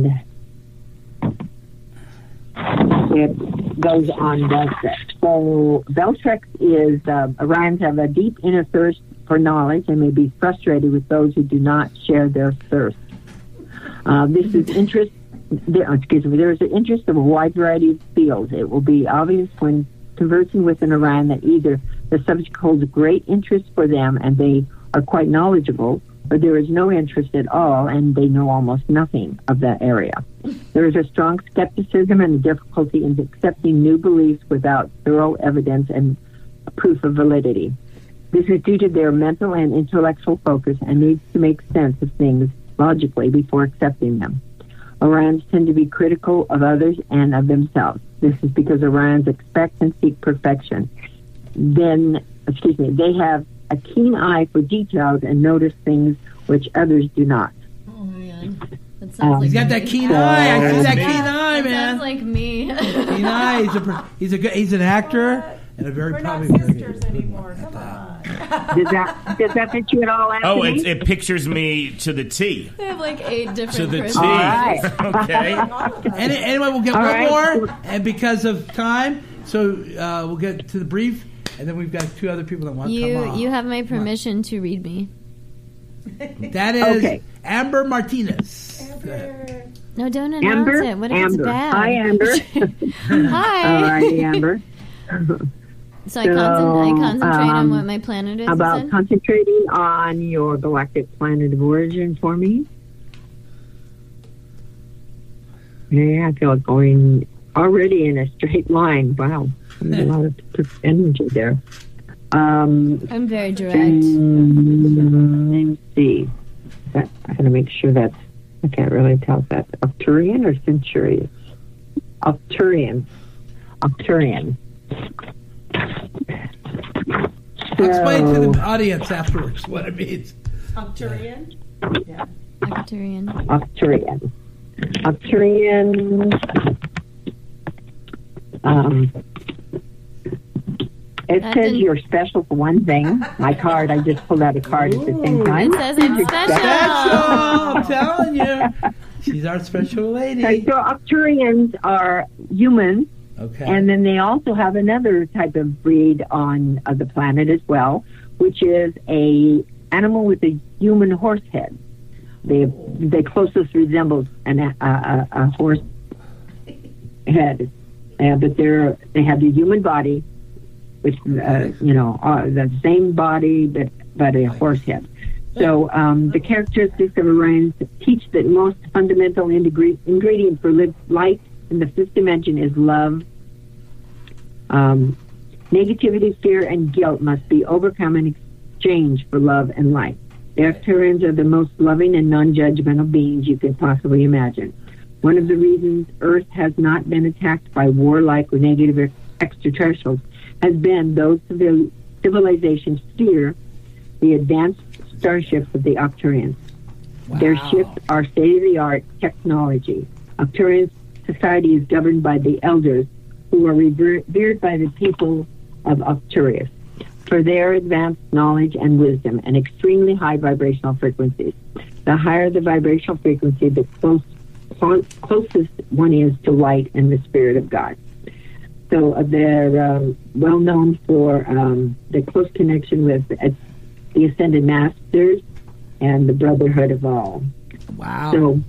it goes on Beltrex. So Beltrex is, uh, Orions have a deep inner thirst for knowledge and may be frustrated with those who do not share their thirst. Uh, this is interest, there, excuse me, there is an interest of a wide variety of fields. It will be obvious when conversing with an Orion that either the subject holds great interest for them and they are quite knowledgeable, or there is no interest at all and they know almost nothing of that area. There is a strong skepticism and a difficulty in accepting new beliefs without thorough evidence and proof of validity. This is due to their mental and intellectual focus and needs to make sense of things logically before accepting them. Orions tend to be critical of others and of themselves. This is because Orions expect and seek perfection. Then, excuse me, they have a keen eye for details and notice things which others do not.
Oh man, that sounds
Um,
like
He's got that keen eye. I see that keen eye,
that
man.
sounds like me.
Keen eye. He's a per- he's a good, he's an actor and a very
We're not
probably very
sisters
good.
anymore. Come on.
Does that does that fit you at all, Anthony?
Oh, it, it pictures me to the T.
They have like eight different
To the T.
Christmas.
All right.
Okay.
And anyway, we'll get
All
one
right.
more, and because of time, so uh, we'll get to the brief, and then we've got two other people that want to
You
come on.
you have my permission to read me.
That is
Okay.
Amber Martinez.
No, don't announce
Amber?
it. What if
Amber.
it's bad?
Hi, Amber.
Hi.
All right, Amber.
So I, concent- I concentrate on
um,
what my planet is.
How
you
about
said?
concentrating on your galactic planet of origin for me? Yeah, I feel it going already in a straight line. Wow, there's a lot of energy there. Um,
I'm very direct.
mm, let me see. That, I'm going to make sure that's, I can't really tell if that's Arcturian or Centurion. Arcturian. Arcturian.
I'll explain to the audience afterwards what it means.
Arcturian? Yeah.
Arcturian.
Arcturian. Arcturian. Um, it
That
says
didn't-
you're special for one thing. My card, I just pulled out a card at the same time.
It says I'm special.
Special! I'm telling you. She's our special
Okay,
lady.
so Arcturians are humans,
Okay.
and then they also have another type of breed on uh, the planet as well, which is a animal with a human horse head. They they closest resembles an, a, a, a horse head, uh, but they're they have the human body, which uh, you know uh, the same body but but a horse head. So um, the characteristics of Orions teach that most fundamental ingre- ingredient for li- life in the fifth dimension is love. Um, negativity, fear, and guilt must be overcome in exchange for love and life. The Arcturians are the most loving and non-judgmental beings you could possibly imagine. One of the reasons Earth has not been attacked by warlike or negative extraterrestrials has been those civil- civilizations fear the advanced starships of the Arcturians.
Wow.
Their ships are state-of-the-art technology. Arcturian society is governed by the elders, who are revered by the people of Arcturus for their advanced knowledge and wisdom and extremely high vibrational frequencies. The higher the vibrational frequency, the close, close, closest one is to light and the Spirit of God. So uh, they're um, well known for um, the close connection with uh, the Ascended Masters and the Brotherhood of All.
Wow.
So,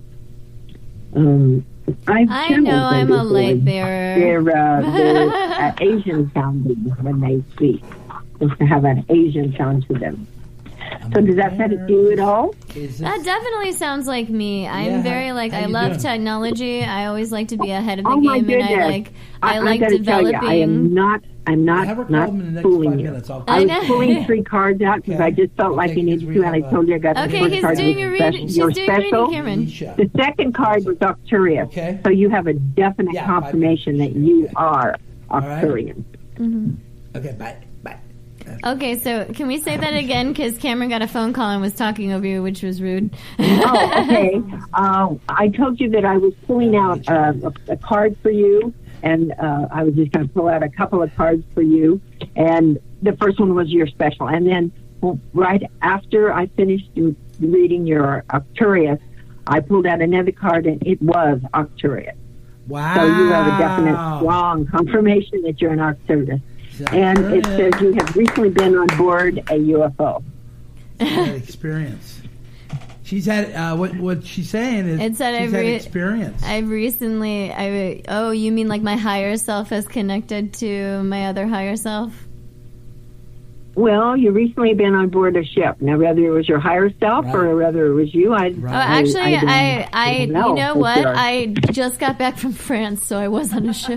um, I've
I
channeled
know
them
I'm a
before.
light bearer.
They're, uh, they're uh, Asian sounding when they speak. Just to have an Asian sound to them. So does that satisfy you at all?
Is
That
this,
definitely sounds like me. I'm
Yeah,
very
how-
like
how
I
you
love
doing?
technology. I always like to be ahead of the
Oh my
game, and I
goodness.
like I,
I,
like
gotta
developing.
tell you, I am not. I'm not
Have her call
not
them in the next
fooling
five
you.
minutes. I'll
I
I
was
know.
pulling three cards out because
Okay.
I just felt like
Okay,
you needed
because
to,
we
and I
have a-
told you I got the
Okay,
first
he's
card
doing
was
a
special.
reading. She's
You're
doing a
special.
reading, Cameron.
Nisha.
The second card was Arcturus.
Okay.
So you have a definite
Yeah, five
confirmation that
minutes.
you are
right.
Arcturian.
Okay, bye. Bye.
Okay, so can we say that again? Because Cameron got a phone call and was talking over you, which was rude.
Oh, okay. Uh, I told you that I was pulling out uh, a, a card for you, and uh, I was just going to pull out a couple of cards for you. And the first one was your special. And then well, right after I finished reading your Arcturus, I pulled out another card, and it was Arcturus.
Wow.
So you have a definite, strong confirmation that you're an Arcturus. And it says you have recently been on board a U F O.
Had experience. She's had uh, what? What she's saying is
It said
she's
I've
had
re-
experience.
I've recently, I oh, you mean like my higher self has connected to my other higher self?
Well, you recently been on board a ship. Now, whether it was your higher self
Right.
or whether it was you, I.
Right.
Oh, actually,
don't-
I, I,
don't
you know
for
what?
sure.
I just got back from France, so I was on a ship.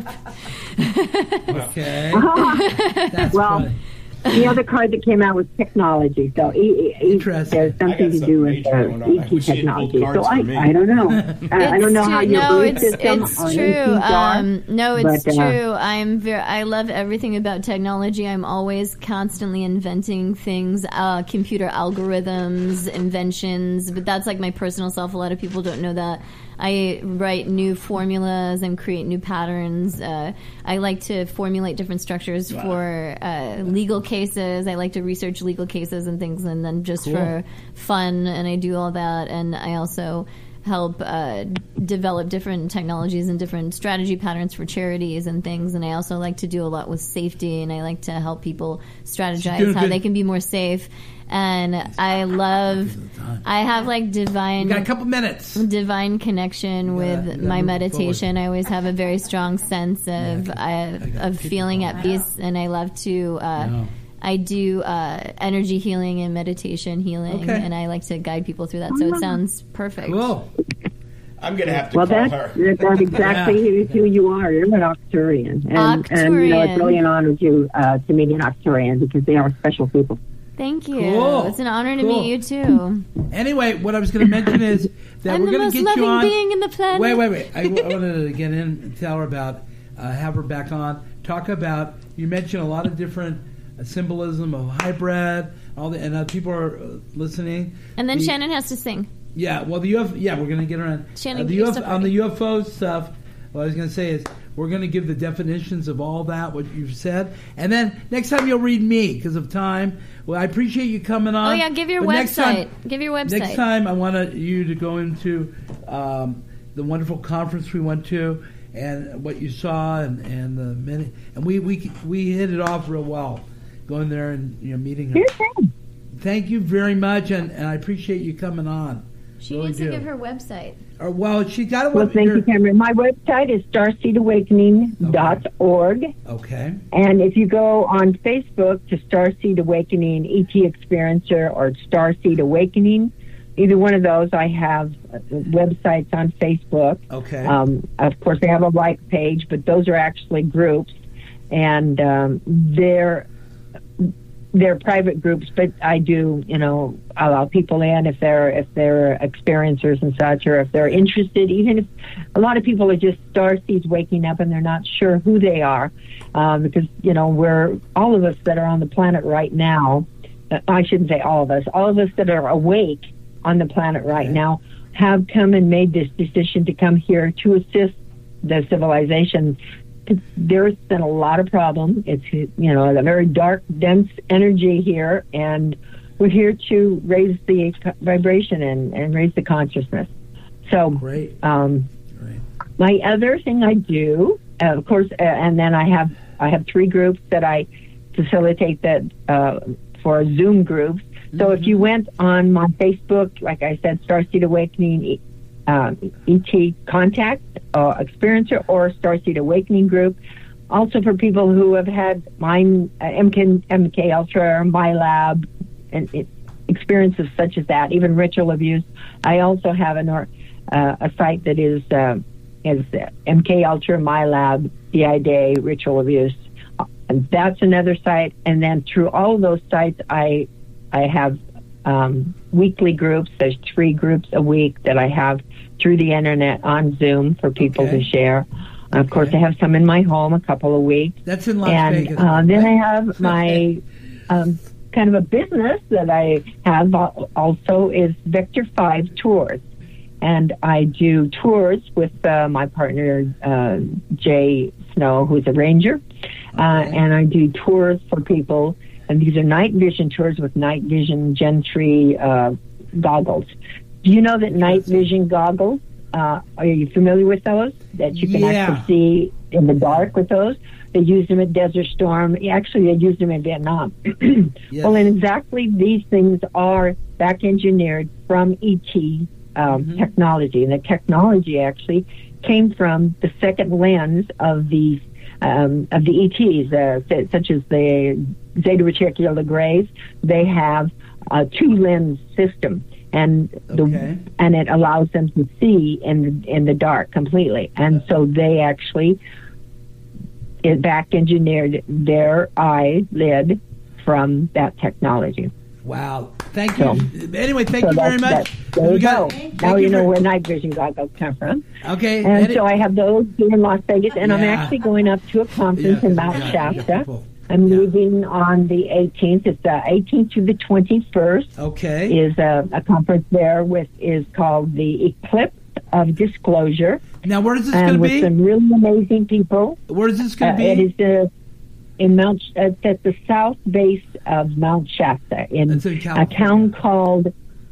Okay. That's
Well,
funny.
the other card that came out was technology. So e- e-
Interesting.
there's something to do with uh, E T technology. So I, I don't know. I, I don't know
It's
how
true.
your
No,
belief
it's,
system
it's
on
true.
E Ts are.
Um, no, it's
but, uh,
true. I'm very. I love everything about technology. I'm always constantly inventing things, uh, computer algorithms, inventions. But that's like my personal self. A lot of people don't know that. I write new formulas and create new patterns. Uh, I like to formulate different structures
Wow.
for uh, legal cases. I like to research legal cases and things, and then just
Cool.
for fun. And I do all that. And I also help uh, develop different technologies and different strategy patterns for charities and things. And I also like to do a lot with safety, and I like to help people strategize how
good.
they can be more safe. And I love, I have like divine,
We got a couple minutes.
divine connection with
gotta
my
move
meditation.
forward.
I always have a very strong sense of uh, of feeling at peace, and I love to. Uh,
No.
I do uh, energy healing and meditation healing,
Okay.
and I like to guide people through that. So it sounds perfect.
Cool.
I'm going to have to
Well,
call
that's,
her.
that's exactly who you are. You're an Octurian. And, and you know, it's really an honor to, uh, to meet an Octurian because they are special people.
Thank you.
Cool.
It's an honor to
Cool.
meet you too.
Anyway, what I was going to mention is that
I'm
we're
the
going
most
to get
loving
you on.
being in the planet.
Wait, wait, wait. I, I wanted to get in and tell her about, uh, have her back on, talk about, you mentioned a lot of different uh, symbolism of hybrid, all the, and uh, people are uh, listening.
And then
The-
Shannon has to sing.
Yeah, well, the U F O, yeah, we're going to get her on.
Shannon,
Uh, the
get your
U F,
stuff
on the
ready.
U F O stuff, what I was going to say is we're going to give the definitions of all that, what you've said. And then next time you'll read me because of time. Well, I appreciate you coming on.
Oh yeah, give your
But next
website.
time-
give your website.
Next time, I want you to go into um, the wonderful conference we went to and what you saw, and, and the many, and we, we we hit it off real well, going there and you know meeting her.
Here's them.
Thank you very much, and, and I appreciate you coming on.
She
Really
needs
do.
to give her website.
Or, well, she got a
Well,
web-
thank
your-
you, Cameron. My website is starseed awakening dot org.
Okay.
And if you go on Facebook to Starseed Awakening E T Experiencer or Starseed Awakening, either one of those, I have uh, websites on Facebook.
Okay.
Um, of course, I have a like page, but those are actually groups, and um, they're they're private groups. But I do, you know, allow people in if they're if they're experiencers and such, or if they're interested. Even if a lot of people are just starseeds waking up and they're not sure who they are, um, because you know we're all of us that are on the planet right now. uh, I shouldn't say all of us. All of us that are awake on the planet right now have come and made this decision to come here to assist the civilization. There's been a lot of problems. It's, you know, a very dark, dense energy here, and we're here to raise the vibration and, and raise the consciousness. So,
Great.
um,
Great.
my other thing I do, uh, of course, uh, and then I have I have three groups that I facilitate that uh, for Zoom groups. So if you went on my Facebook, like I said, Starseed Awakening um, E T Contact uh, Experiencer or Starseed Awakening Group. Also for people who have had mine, uh, M K, M K Ultra or MyLab and it, experiences such as that, even ritual abuse. I also have an, or, uh, a site that is uh, is M K Ultra, MyLab, D I Day, ritual abuse. And that's another site. And then through all of those sites, I I have um, weekly groups. There's three groups a week that I have through the internet on Zoom for people
Okay.
to share. And of course, I have some in my home, a couple a week.
That's in Las
and
Vegas.
uh, then I have my um, kind of a business that I have al- also is Vector five Tours. And I do tours with uh, my partner, uh, Jay Snow, who's a ranger. Uh, and I do tours for people. And these are night vision tours with night vision Gen three uh, goggles. Do you know that night vision goggles, uh, are you familiar with those? That you can
Yeah.
actually see in the dark with those? They use them at Desert Storm. Actually, they used them in Vietnam.
Yes.
Well, and exactly these things are back engineered from E T um,
Mm-hmm.
technology. And the technology actually came from the second lens of these um, of the E Ts, uh, s- such as the Zeta Reticuli Grays. They have a two-lens system, and the
Okay.
and it allows them to see in in the dark completely. And so they actually it back engineered their eyelid from that technology.
Wow. Thank you.
So-
anyway, thank
So
you very
that's-
much.
that's- There
We
you
got-
go.
thank
Now you know
ver-
where night vision goggles come from.
Okay.
And
Eddie-
so I have those here in Las Vegas, and I'm
Yeah.
actually going up to a conference
Yeah,
in Mount
yeah,
Shasta.
cool.
I'm
Yeah.
leaving on the eighteenth. It's the eighteenth to the twenty-first.
Okay.
Is a, a conference there with is called the Eclipse of Disclosure,
Now, where is this going
and
to
with
be?
some really amazing people.
Where is this going
Uh,
to
it
be?
is uh, in Mount. Uh, it's at the south base of Mount Shasta in
It's in
a
California.
town called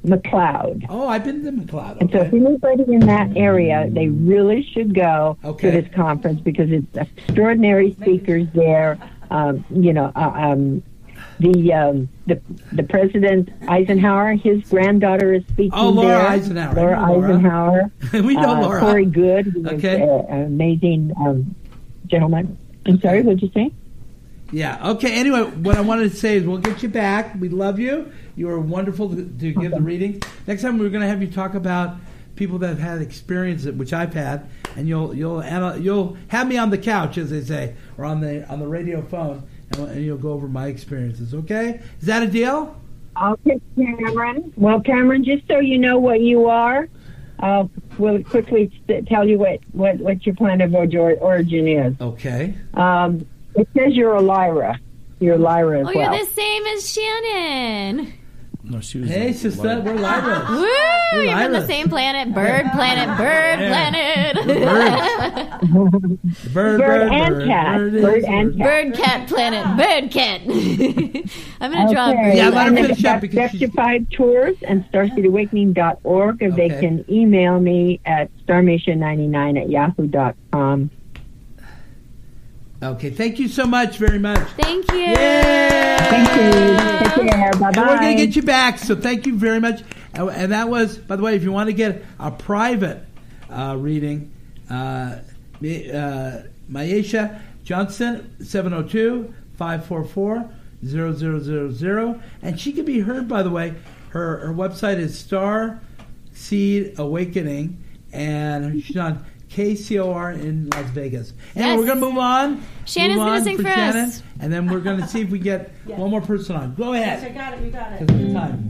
McLeod.
Oh, I've been to McLeod.
And so if
Okay.
anybody in that area, they really should go
Okay.
to this conference because it's extraordinary speakers there. Um, you know, uh, um, the, um, the the President Eisenhower, his granddaughter is speaking
Oh, Laura
there.
Eisenhower.
Laura
I know Laura.
Eisenhower.
We know
uh,
Laura.
Corey Good, who
Okay.
was uh, an amazing um, gentleman. I'm sorry, what'd you say?
Yeah. Okay. Anyway, what I wanted to say is we'll get you back. We love you. You were wonderful to, to give the reading. Next time we're going to have you talk about people that have had experience, which I've had, and you'll you'll anal- you'll have me on the couch, as they say, or on the on the radio phone, and, and you'll go over my experiences. Okay? Is that a deal?
Okay, Cameron. Well, Cameron, just so you know what you are, I'll will quickly st- tell you what, what, what your planet of or- origin is.
Okay.
Um, it says you're a Lyra. You're a Lyra as
Oh,
well.
you're the same as Shannon.
No, she was.
Hey,
a-
sister,
like-
we're Lyra.
Woo! You're from the
Lyra.
same planet. Bird planet. Bird planet.
Bird, bird,
Bird and cat.
is-
Bird and cat.
Bird cat planet. Bird cat. I'm going to draw a
Okay.
bird.
Yeah, let her
and
finish
then
up because she's-
Rectified Tours and star city awakening dot org, or they
Okay.
can email me at starmission ninety-nine at yahoo dot com.
Okay. Thank you so much, very much.
Thank you.
Yay!
Thank you. Take care. Bye-bye.
And we're going to get you back, so thank you very much. And, and that was, by the way, if you want to get a private uh, reading, uh, Mi- uh, Maisha Johnson, seven oh two, five four four, zero zero zero zero. And she can be heard, by the way. Her, her website is Star Seed Awakening, and she's on K C O R in Las Vegas. And
Yes.
we're going to move on.
Shannon's
move
gonna
on
sing for us.
Shannon, and then we're going to see if we get one more person on. Go ahead.
Yes, I got it. You got it.
Because of the time.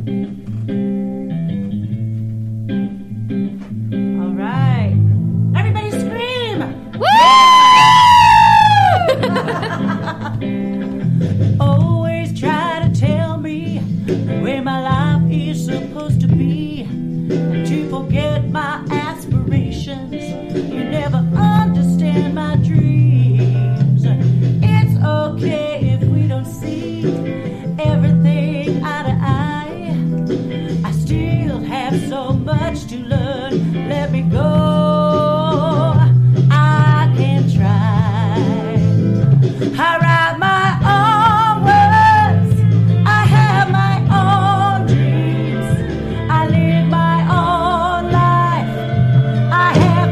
All right. Everybody scream!
Woo!
Always try to tell me where my life is supposed to be, and to forget my aspirations. You never understand my dreams. It's okay if we don't see everything eye to eye. I still have so much to learn. Let me go. I can try. I write my own words. I have my own dreams. I live my own life. I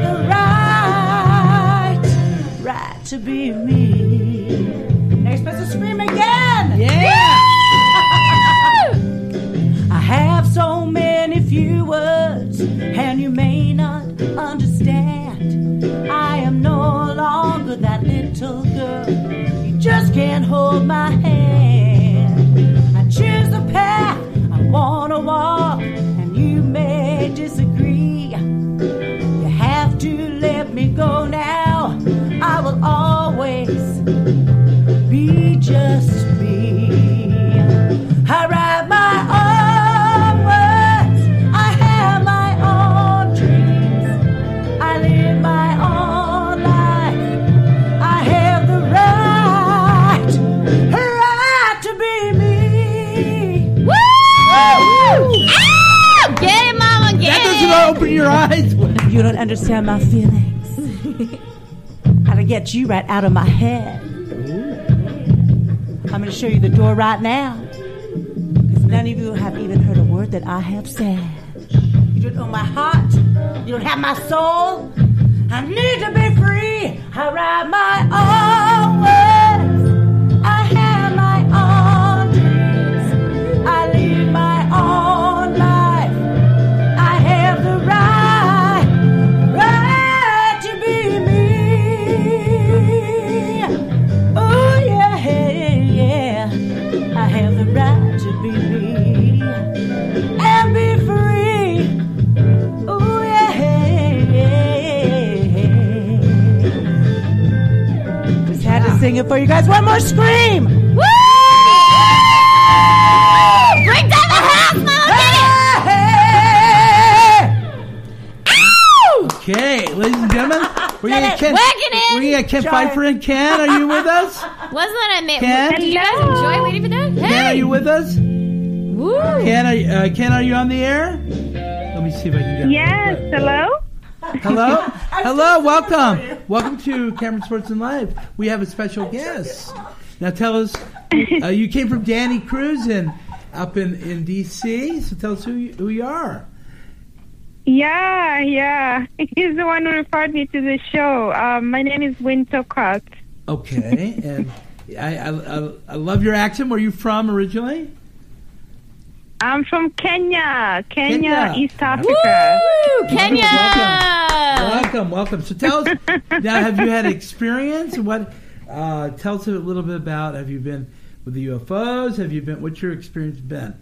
have the right, right to be me. Now you're supposed to scream again.
Yeah!
I have so many few words, and you may not understand. I am no longer that little girl. You just can't hold my hand. I choose the path I wanna walk, and you may disagree. You have to let me go now. I will always be just me. I write my own words. I have my own dreams. I live my own life. I have the right, right to be me.
Woo! Ah! Get it, mama, get
That
it.
doesn't open your eyes.
You don't understand my feelings. How to get you right out of my head. I'm going to show you the door right now. Because none of you have even heard a word that I have said. You don't know my heart. You don't have my soul. I need to be free. I write my own words. I have my own dreams. I live my own life. I have the right, right to be me. Oh yeah, yeah. I have the right to be me and be free. Oh yeah, yeah. Just had to sing it for you guys. One more scream.
Woo! Bring down the house, mama, get it. Ow!
Okay, ladies and gentlemen, we're gonna get Ken.
Whacking it.
We're gonna get Ken Pfeiffer and Ken. Are you with us?
Wasn't that amazing?
Ken?
Did you guys enjoy waiting for that?
Ken, are
Hey!
you with us?
Woo!
Ken, are, uh, Ken, are you on the air? Let me see if I can get
Yes,
it.
hello?
Hello? Hello, welcome. Welcome to Cameron Sports and Life. We have a special guest. Now tell us, uh, you came from Danny Cruz in, up in, in D C, so tell us who you, who you are.
Yeah, yeah. He's the one who referred me to the show. Um, my name is Winter Cut.
Okay, and I, I, I, I love your accent. Where are you from originally?
I'm from Kenya, Kenya,
Kenya.
East Africa.
Woo! Kenya!
Welcome, welcome. So tell us, now have you had experience? What? Uh, tell us a little bit about, have you been with the U F Os? Have you been, what's your experience been?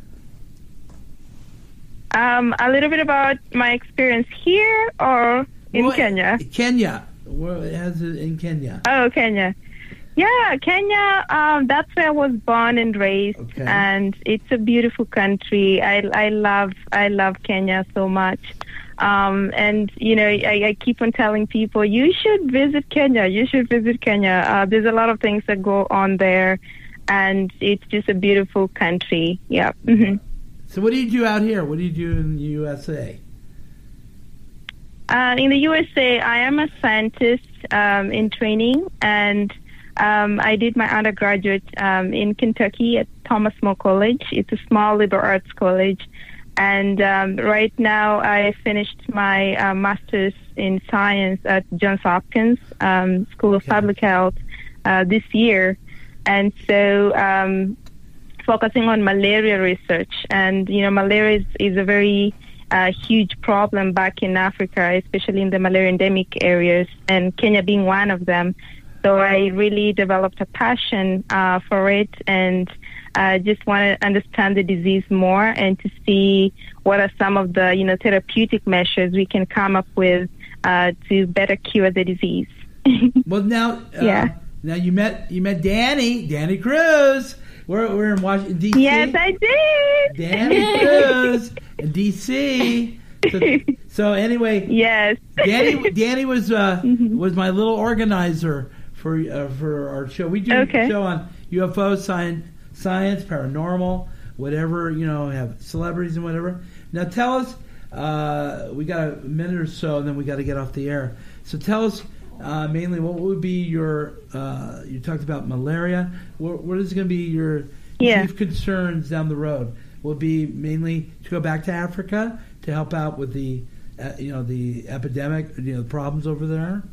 Um, a little bit about my experience here or in
Well,
Kenya?
Kenya. Where has it in Kenya?
Oh, Kenya. Yeah, Kenya, um, that's where I was born and raised,
Okay.
and it's a beautiful country. I, I love I love Kenya so much. Um, and, you know, I, I keep on telling people, you should visit Kenya. You should visit Kenya. Uh, there's a lot of things that go on there, and it's just a beautiful country. Yeah. Mm-hmm.
So what do you do out here? What do you do in the U S A?
Uh, in the U S A, I am a scientist um, in training, and um, I did my undergraduate um, in Kentucky at Thomas More College. It's a small liberal arts college. And um, right now, I finished my uh, master's in science at Johns Hopkins um, School of
Okay.
Public Health uh, this year. And so, um, focusing on malaria research. And, you know, malaria is, is a very uh, huge problem back in Africa, especially in the malaria endemic areas, and Kenya being one of them. So I really developed a passion uh, for it, and I uh, just want to understand the disease more and to see what are some of the, you know, therapeutic measures we can come up with uh, to better cure the disease.
Well, now, uh,
Yeah.
now you met you met Danny, Danny Cruz. We're we're in Washington D C.
Yes, I did.
Danny Cruz in D C. So, so anyway,
Yes.
Danny Danny was uh,
Mm-hmm.
was my little organizer for uh, for our show. We do
Okay.
a show on U F O science, science, paranormal, whatever, you know, have celebrities and whatever. Now tell us, uh, we got a minute or so, and then we got to get off the air. So tell us. Uh, mainly, what would be your? Uh, you talked about malaria. What, what is going to be your
Yeah.
chief concerns down the road? Will it be mainly to go back to Africa to help out with the, uh, you know, the epidemic, you know, the problems over there.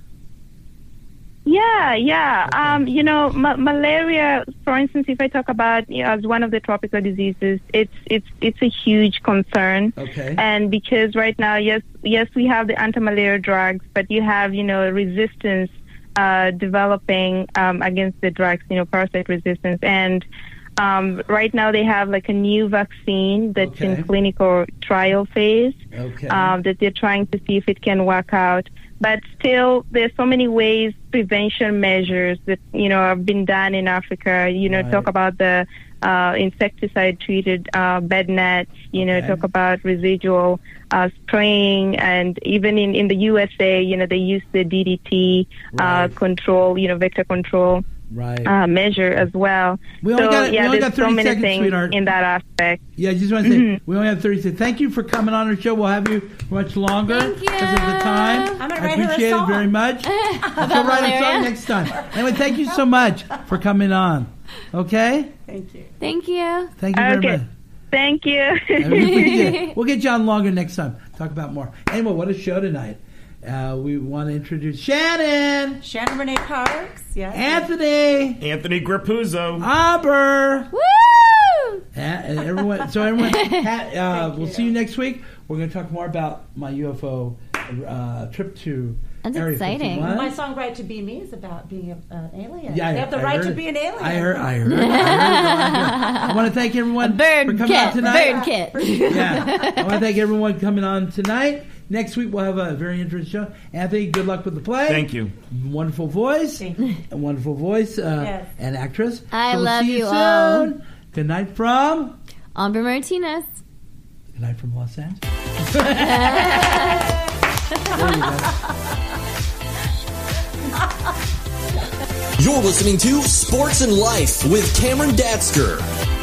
Yeah, yeah.
Okay.
Um, you know, ma- malaria, for instance, if I talk about, you know, as one of the tropical diseases, it's it's it's a huge concern.
Okay.
And because right now, yes, yes, we have the anti-malaria drugs, but you have, you know, resistance uh, developing um, against the drugs, you know, parasite resistance. And um, right now they have like a new vaccine that's
Okay.
in clinical trial phase
Okay.
um, that they're trying to see if it can work out. But still, there's so many ways, prevention measures that, you know, have been done in Africa. You know,
Right.
talk about the uh, insecticide-treated uh, bed nets, you know,
Okay.
talk about residual uh, spraying. And even in, in the U S A, you know, they use the D D T uh,
Right.
control, you know, vector control
Right.
uh, measure as well.
We only
so,
got- we
yeah,
only
there's
got thirty
so many
seconds,
things
sweetheart.
in that aspect.
Yeah, I just want to say
Mhm.
we only have thirty seconds. Thank you for coming on our show. We'll have you for much longer
Thank you.
because of the time.
I'm gonna
I
write her a
appreciate it
song.
very much. We'll
About
write a
malaria.
song next time. Anyway, thank you so much for coming on. Okay,
Thank you.
Thank you.
thank you very
Okay.
much.
Thank you.
And we- we get- we'll get you on longer next time. Talk about more. Anyway, what a show tonight. Uh, we want to introduce Shannon,
Shannon Renee Parks. Yes.
Anthony,
Anthony Grappuzzo.
Auber,
Woo!
and everyone. So everyone, ha- uh, we'll
you.
see you next week. We're going to talk more about my U F O uh, trip to
That's
Area
exciting.
fifty-one.
My song "Right to Be Me" is about being a- an alien.
Yeah,
they have the
I
right
heard
to
it.
be an alien.
I heard. I heard. I, heard I want to thank everyone
A bird
for coming on
kit.
tonight.
Bird kit.
Yeah, I want to thank everyone coming on tonight. Next week we'll have a very interesting show. Anthony, good luck with the play.
Thank you.
Wonderful voice.
Thank you.
A wonderful voice uh,
Yes.
and actress.
I
So we'll
love
see you
you
soon.
all.
Good night from.
Amber Martinez.
Good night from Los Angeles. There you go.
You're listening to Sports and Life with Cameron Datsker.